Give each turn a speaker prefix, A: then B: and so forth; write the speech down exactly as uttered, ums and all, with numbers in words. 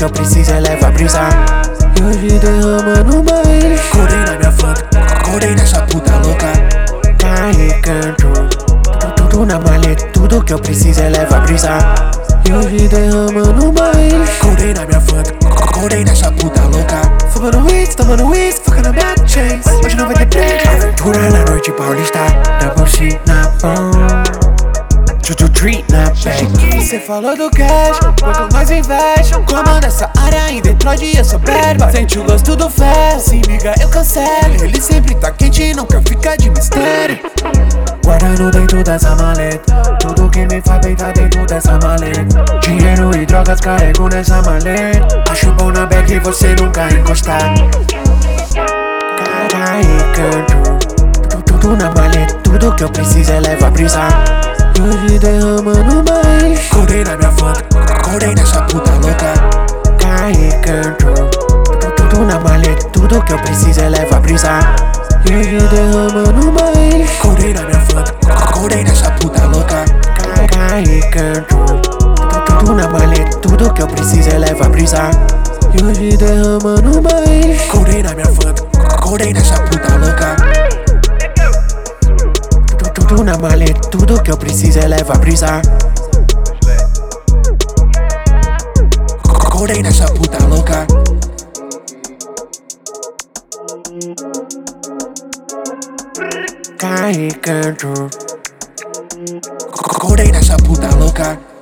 A: que eu preciso é levar brisa. E hoje derrama no baile.
B: Acordei na minha funk, acordei nessa puta louca.
A: Carregando tudo, tudo na maleta. Tudo que eu preciso é levar brisa. E hoje derrama no baile.
B: Acordei na minha funk, acordei nessa puta louca.
A: Fumando whisky, tomando whisky, focando na Black Chains. Hoje não vai ter break.
B: Aventura na noite paulista.
A: Double C na mão,
B: Juju Tree na bag.
A: Cê falou do cash, quanto mais investe. Comando essa área em Detroit, eu sou bad boy. Sente o gosto do fé, se liga eu cancelo. Ele sempre tá quente e nunca fica de mistério. Guardando dentro dessa maleta, tudo que me faz bem tá dentro dessa maleta. Dinheiro e drogas carrego nessa maleta. Acho bom na bag e você nunca encostar. Carregando tudo, tudo na maleta. Tudo que eu preciso é levar brisa. E hoje derrama no baile.
B: Acordei na minha funk, acordei nessa puta louca.
A: Carregando tudo, tudo na maleta. Tudo que eu preciso é levar brisa. E hoje derrama no baile.
B: Acordei na minha funk, acordei nessa puta louca.
A: Carregando tudo, tudo na maleta. Tudo que eu preciso é levar brisa. E hoje derrama no baile.
B: Acordei na minha funk, acordei nessa puta louca.
A: Tudo na maleta, tudo que eu preciso é levar brisa.
B: Acordei nessa puta louca.
A: Carregando
B: Acordei nessa puta louca.